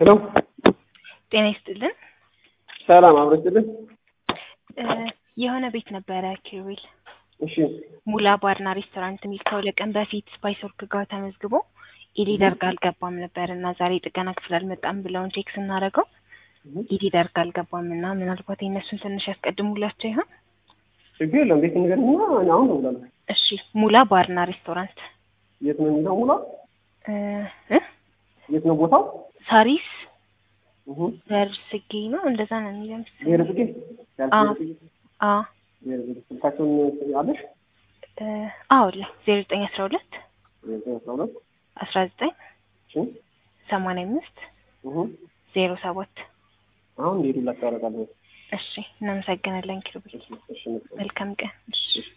ሄሎ ጤና ይስጥልን። ሰላም አብረችልኝ። የሆነ ቤት ነበረ ኪሩቤል። እሺ ሙላ ባርና ሬስቶራንት የሚል ከሁለት ቀን በፊት ስፓይስወርክ ጋር ተመዝግቦ ኢዲደር ጋር አልገባም ነበርና ዛሬ ጥገና ክፍል አልመጣም ብለውን ቼክ ስናደርገው ኢዲደር ጋር አልገባምና ምናልባት የእነሱን ትንሽ ያስቀድሙላቸው ይሆን? ችግር የለም። ቤት ንገርና አሁን ነው ብላለሁ። እሺ ሙላ ባርና ሬስቶራንት የት ነው የሚለው? ሙላ የት ነው ቦታው? ሳሪስ ደርስጌ ነው እንደዛ ነው የሚለው መሰለኝ። ደርስጌ ስልካቸውን አለሽ? አዎ ላይ 0912 19 85 07 አሁን ሄዱላችሁ አደርጋለሁ። እሺ እናመሰግናለን ኪሩቤል። መልካም ቀን።